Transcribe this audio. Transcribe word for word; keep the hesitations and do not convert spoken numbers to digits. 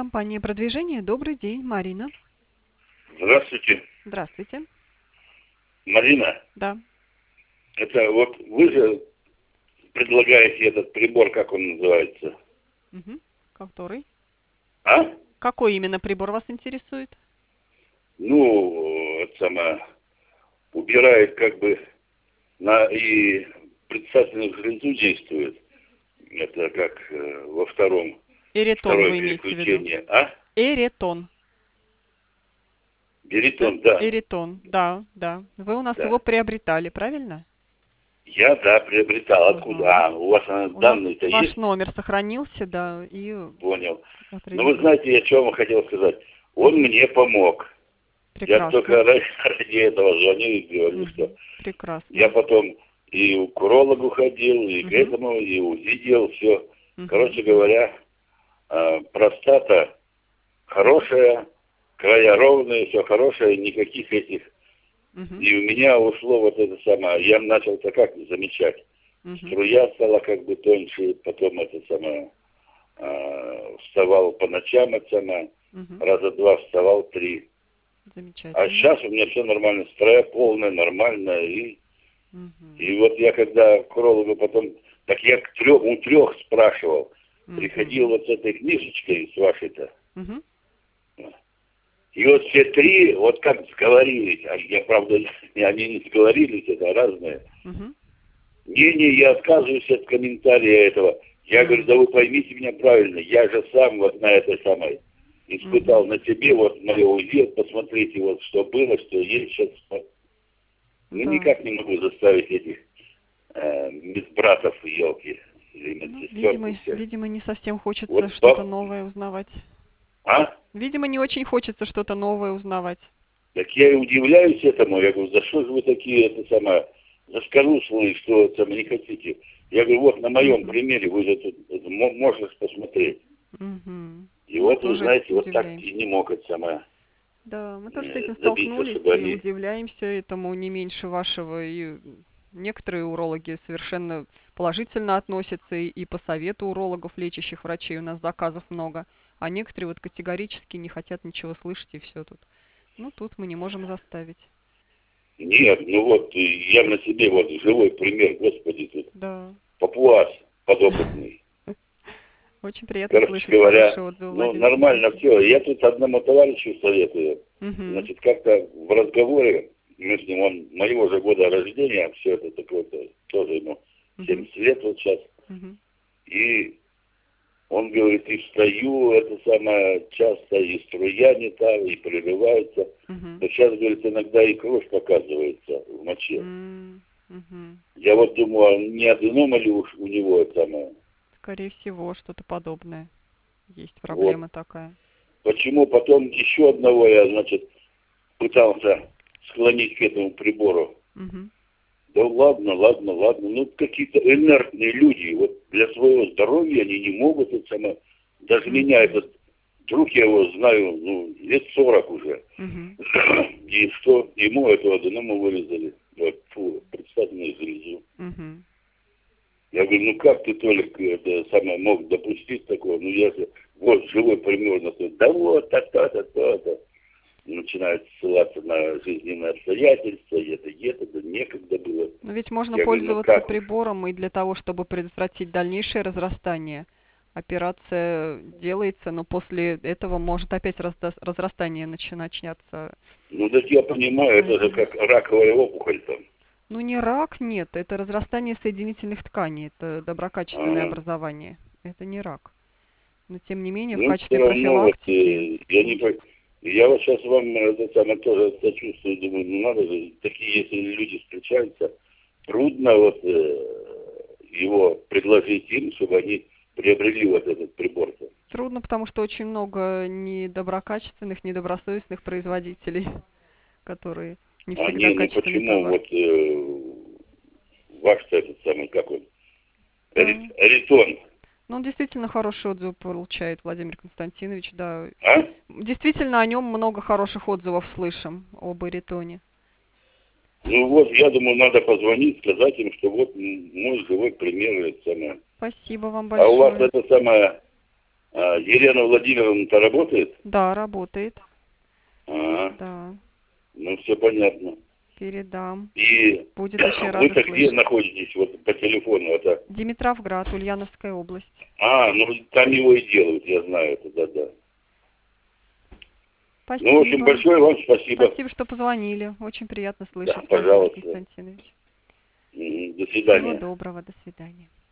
Компания «Продвижение». Добрый день, Марина. Здравствуйте, Здравствуйте. Марина. Да. Это вот вы же предлагаете этот прибор, как он называется? Угу. Который? А? Какой именно прибор вас интересует? Ну, это самое, убирает как бы на и предстательную железу действует. Это как э, во втором, Эретон второе вы имеете в виду? переключение. А? Эретон. Да? Беритон, да. Эретон, да, да. Вы у нас Да. его приобретали, правильно? Я, да, приобретал. Откуда? Ага. А, у вас а, У нас данные-то ваш есть? номер сохранился, да, и Понял. Ну, вы определили. знаете, я что вам хотел сказать. Он Угу. мне помог. Я Прекрасно. только ради, ради этого звоню и говорю, что Угу. я Прекрасно. потом и к урологу ходил, и к Угу. этому, и УЗИ делал, все. Угу. Короче говоря, э, простата хорошая, края ровные, все хорошее, никаких этих. Угу. И у меня ушло вот это самое, я начал-то как замечать. Угу. Струя стала как бы тоньше, потом это самое, э, вставал по ночам, это самое, Угу. раза два вставал, три. А Замечательно. сейчас у меня все нормально, строя полная, нормальная. И, Угу. и вот я когда к урологу потом, так я к трех, у трех спрашивал, приходил Угу. вот с этой книжечкой, с вашей-то. Угу. И вот все три, вот как сговорились, а я, правда, они не сговорились, это разные. Угу. Не-не, я отказываюсь от комментария этого. Я говорю, да Угу. вы поймите меня правильно, я же сам вот на этой самой испытал Угу. на себе вот мое УЗИ, посмотрите вот что было, что есть сейчас. Ну, Да. никак не могу заставить этих э, медбратов, елки, или Ну, медсестерку видимо, всех. видимо, не совсем хочется Вот что-то по... новое узнавать. А? Видимо, не очень хочется что-то новое узнавать. Так я и удивляюсь этому. Я говорю, за что же вы такие, это самое, заскорузлые, что это не хотите? Я говорю, вот на моем Угу. примере вы же тут это, можно посмотреть. Угу. И Мы вот, вы тоже знаете, вот так и удивляемся. не мог это самое Да, мы тоже с э, этим добиться, столкнулись чтобы и они... удивляемся этому не меньше вашего. И некоторые урологи совершенно положительно относятся, и, и по совету урологов, лечащих врачей у нас заказов много, а некоторые вот категорически не хотят ничего слышать, и все тут. Ну, тут мы не можем заставить. Нет, ну вот, и я на себе вот живой пример, господи, тут Да. папуас подопытный. Очень приятно Короче слышать говоря, хорошие отзывы, ну, Владимир нормально Константинович. все. Я тут одному товарищу советую. Угу. Значит, как-то в разговоре, мы с ним, он моего же года рождения, все это такое-то, тоже ему Угу. семьдесят лет вот сейчас. Угу. И он говорит, и встаю, это самое, часто и струя не та, и прерывается. Угу. Но сейчас, говорит, иногда и кровь показывается в моче. Угу. Я вот думаю, а не аденома ли уж у него это самое? Скорее всего, что-то подобное. Есть Вот. проблема такая. Почему потом еще одного я, значит, пытался склонить к этому прибору. Угу. Да ладно, ладно, ладно. Ну, какие-то инертные люди. Вот для своего здоровья они не могут это самое. Даже Угу. меня этот друг, я его знаю, ну, лет сорок уже. Угу. И что? Ему эту аденому вырезали. Вот, фу, предстательную железу. Угу. Я говорю, ну как ты, Толик, это самое мог допустить такое? Ну я же, вот, живой пример на то. Да вот, то-то, то-то. Начинают ссылаться на жизненные обстоятельства, это, это, да некогда было. Но ведь можно Я говорю, ну пользоваться как уж. прибором и для того, чтобы предотвратить дальнейшее разрастание. Операция делается, но после этого может опять разда- разрастание начи- начаться. Ну так я понимаю, это же Поэтому. как раковая опухоль там. Ну не рак, нет, это разрастание соединительных тканей, это доброкачественное Ага. образование. Это не рак. Но тем не менее, в Ну все качестве равно вот, профилактики э, я не лучше. по- я вот сейчас вам э, это самое тоже сочувствую, думаю, ну надо же, такие если люди встречаются, трудно вот э, его предложить им, чтобы они приобрели вот этот прибор-то. Трудно, потому что очень много недоброкачественных, недобросовестных производителей, которые не А всегда не, ну качественный почему товар. вот э, ваш-то этот самый, как он, Да. Рит- Ритон, Ну, он действительно хорошие отзывы получает, Владимир Константинович, да. а? Действительно, о нем много хороших отзывов слышим, об Эритоне. Ну вот, я думаю, надо позвонить, сказать им, что вот м, мой живой пример, это самое. Спасибо вам А у вас большое. это самое, а, А Елена Владимировна-то работает? Да, работает. А, Да, ну все понятно. передам. И Будет очень рада вы-то где слышать. находитесь вот по телефону? Это... Димитровград, Ульяновская область. А, ну там его и делают, я знаю это, да-да. Спасибо. Ну, в общем, большое вам спасибо. Спасибо, что позвонили. Очень приятно Да, слышать, Владимир пожалуйста. Константинович. Мгм. До Всего свидания. доброго, до свидания.